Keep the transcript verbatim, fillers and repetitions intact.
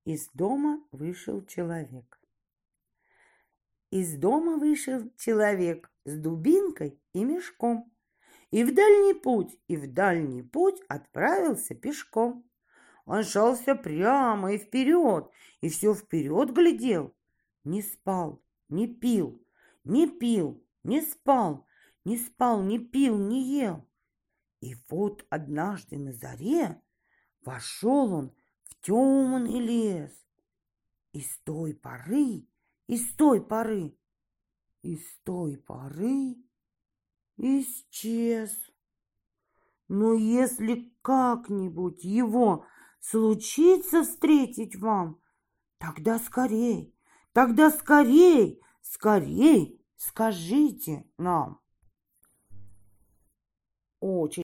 Из дома вышел человек. Из дома вышел человек с дубинкой и мешком. И в дальний путь, и в дальний путь отправился пешком. Он шел все прямо и вперед, и все вперед глядел. Не спал, не пил, не пил, не спал, не спал, не пил, не ел. И вот однажды на заре вошел он в темный лес. И с той поры, и с той поры, и с той поры исчез. Но если как-нибудь его случится встретить вам, тогда скорей, тогда скорей, скорей скажите нам. Очень